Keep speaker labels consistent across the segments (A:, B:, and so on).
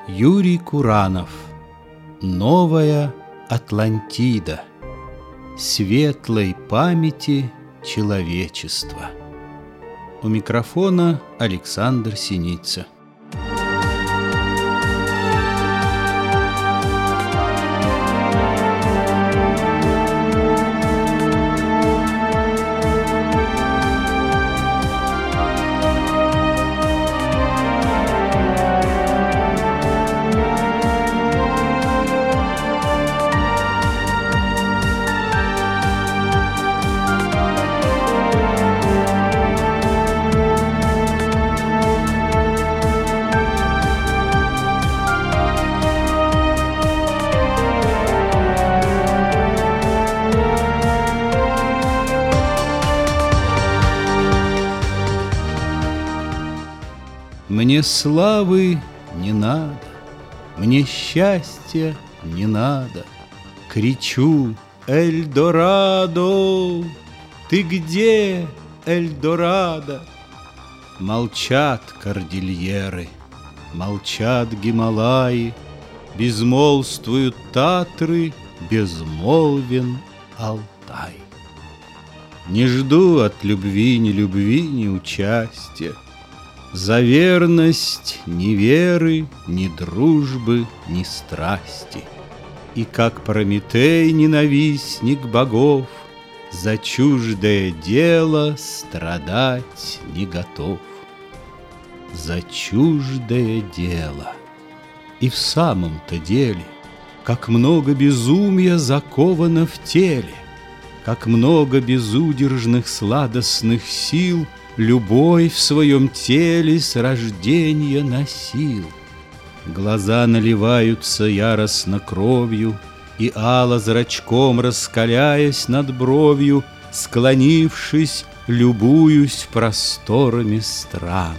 A: Юрий Куранов. Новая Атлантида. Светлой памяти человечества. У микрофона Александр Синица. Мне славы не надо, мне счастья не надо. Кричу: Эльдорадо! Ты где, Эльдорадо? Молчат кордильеры, молчат Гималаи, безмолвствуют Татры, безмолвен Алтай. Не жду от любви ни любви, ни участия, за верность ни веры, ни дружбы, ни страсти. И как Прометей, ненавистник богов, за чуждое дело страдать не готов. За чуждое дело. И в самом-то деле, как много безумия заковано в теле, как много безудержных сладостных сил любой в своем теле с рождения носил. Глаза наливаются яростно кровью, и ало зрачком раскаляясь над бровью, склонившись, любуюсь просторами стран.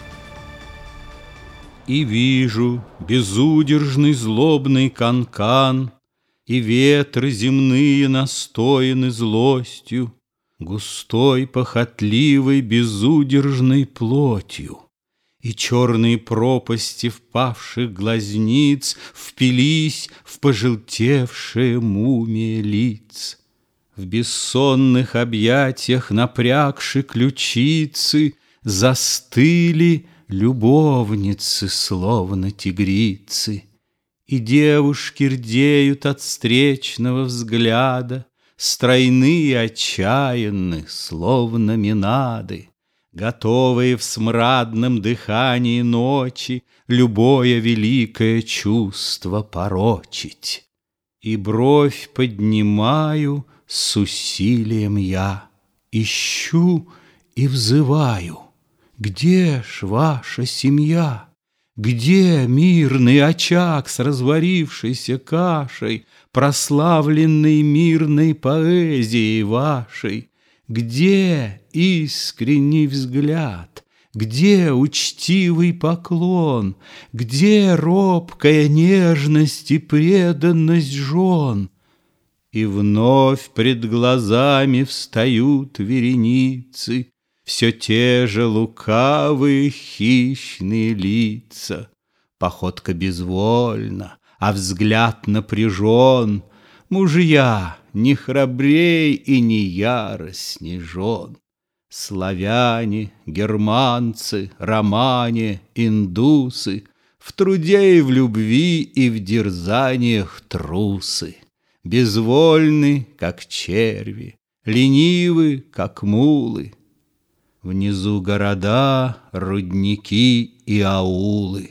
A: И вижу безудержный злобный канкан, и ветры земные настояны злостью, густой, похотливой, безудержной плотью, и черные пропасти впавших глазниц впились в пожелтевшие мумии лиц. В бессонных объятиях напрягши ключицы застыли любовницы, словно тигрицы, и девушки рдеют от встречного взгляда, стройные, отчаянны, словно Минады, готовые в смрадном дыхании ночи любое великое чувство порочить. И бровь поднимаю с усилием я, ищу и взываю: где ж ваша семья? Где мирный очаг с разварившейся кашей, прославленный мирной поэзией вашей? Где искренний взгляд? Где учтивый поклон? Где робкая нежность и преданность жен? И вновь пред глазами встают вереницы, все те же лукавые хищные лица. Походка безвольна, а взгляд напряжен. Мужья не храбрей и не яростней жен. Славяне, германцы, романе, индусы, в труде и в любви и в дерзаниях трусы. Безвольны, как черви, ленивы, как мулы. Внизу города, рудники и аулы.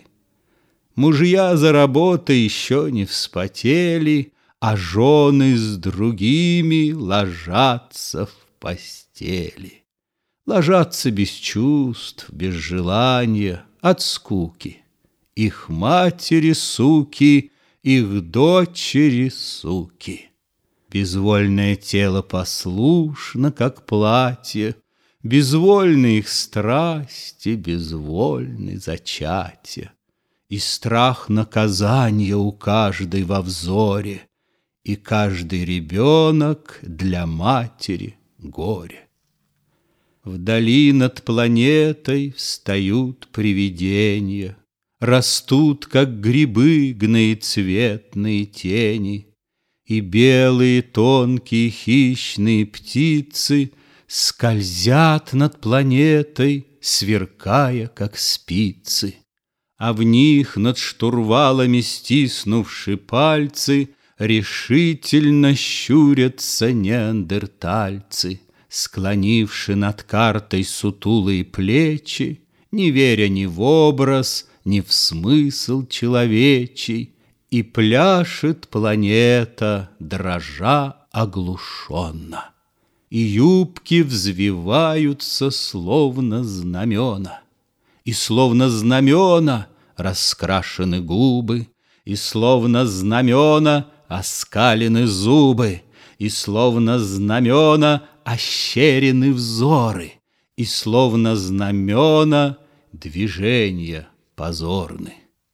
A: Мужья за работой еще не вспотели, а жены с другими ложатся в постели. Ложатся без чувств, без желания, от скуки. Их матери суки, их дочери суки. Безвольное тело послушно, как платье, безвольны их страсти, безвольны зачатия. И страх наказания у каждой во взоре, и каждый ребенок для матери горе. Вдали над планетой встают привидения, Растут, как грибы, гноецветные тени, и белые тонкие хищные птицы скользят над планетой, сверкая, как спицы. А в них над штурвалами стиснувши пальцы решительно щурятся неандертальцы, склонивши над картой сутулые плечи, не веря ни в образ, ни в смысл человечий, и пляшет планета, дрожа оглушенно. И юбки взвиваются, словно знамена, и словно знамена раскрашены губы, и словно знамена оскалены зубы, и словно знамена ощерены взоры, и словно знамена движения позорны.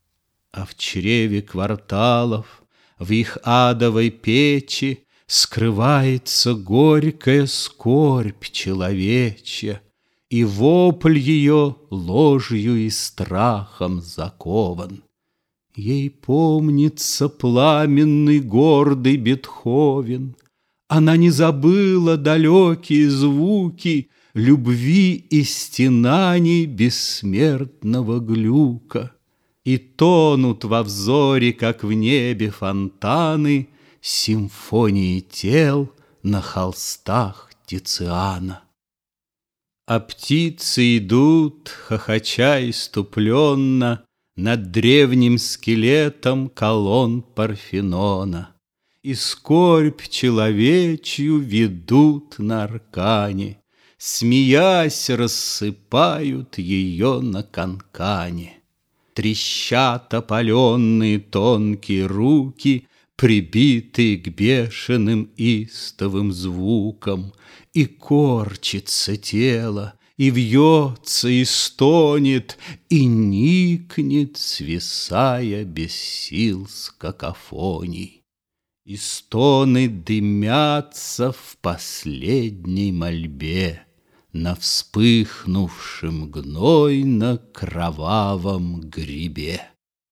A: А в чреве кварталов, в их адовой печи скрывается горькая скорбь человечья, и вопль ее ложью и страхом закован. Ей помнится пламенный гордый Бетховен. Она не забыла далекие звуки любви и стенаний бессмертного Глюка. И тонут во взоре, как в небе фонтаны, симфонии тел на холстах Тициана. А птицы идут, хохоча иступленно, над древним скелетом колонн Парфенона, и скорбь человечью ведут на аркане, смеясь, рассыпают ее на канкане. Трещат опаленные тонкие руки, прибитые к бешеным истовым звукам, и корчится тело, и вьется, и стонет, и никнет, свисая без сил с какофоний. И стоны дымятся в последней мольбе на вспыхнувшем гнойно-кровавом гребе.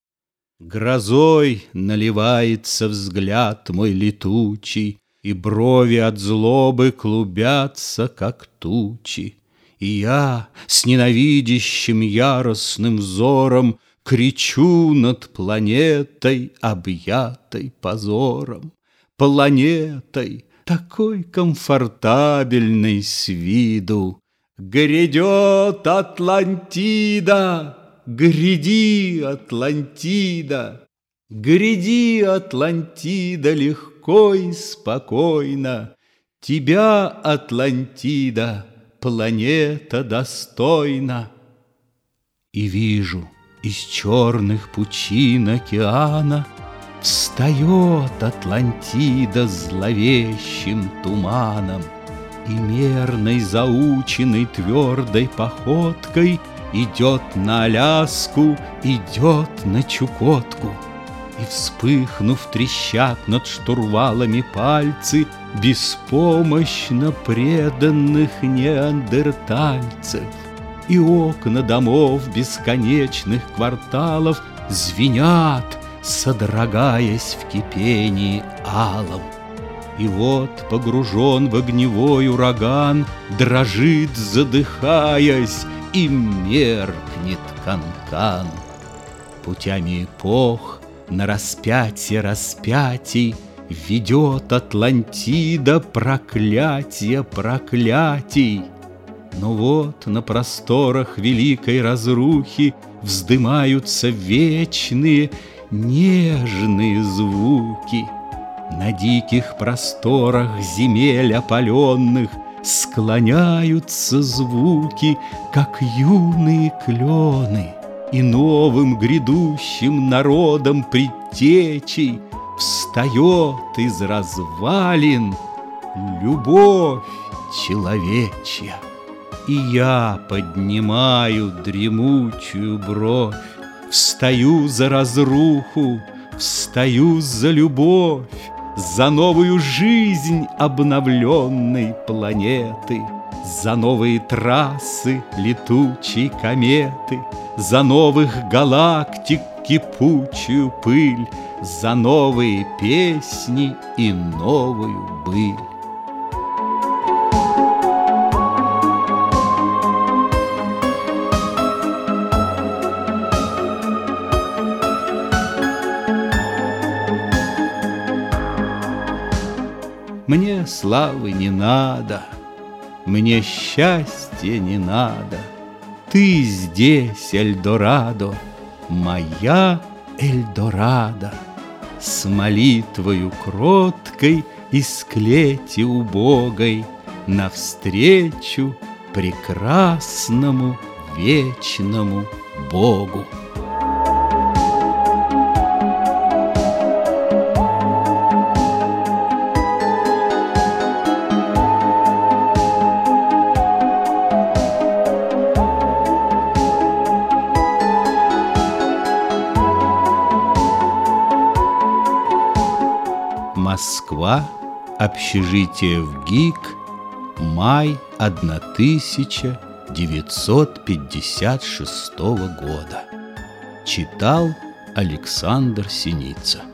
A: Грозой наливается взгляд мой летучий, и брови от злобы клубятся, как тучи. И я с ненавидящим яростным взором кричу над планетой, объятой позором. Планетой, такой комфортабельной с виду. Грядет Атлантида! Гряди, Атлантида! Гряди, Атлантида, легко и спокойно. Тебя, Атлантида, планета достойна. И вижу, из черных пучин океана встает Атлантида зловещим туманом, и мерной, заученной твердой походкой идет на Аляску, идет на Чукотку. И, вспыхнув, трещат над штурвалами пальцы беспомощно преданных неандертальцев. И окна домов бесконечных кварталов звенят, содрогаясь в кипении алом. И вот, погружен в огневой ураган, дрожит, задыхаясь, и меркнет канкан. Путями эпох на распятие распятий ведет Атлантида проклятие проклятий. Но вот на просторах великой разрухи вздымаются вечные нежные звуки. На диких просторах земель опаленных склоняются звуки, как юные клены, и новым грядущим народом предтечей встает из развалин любовь человечья. И я поднимаю дремучую бровь, встаю за разруху, встаю за любовь, за новую жизнь обновленной планеты, за новые трассы летучей кометы, За новых галактик кипучую пыль, за новые песни и новую быль. Мне славы не надо, мне счастья не надо. Ты здесь, Эльдорадо, моя Эльдорадо, с молитвою кроткой и с клети убогой навстречу прекрасному вечному Богу. Москва, общежитие в ГИК, май 1956 года. Читал Александр Синица.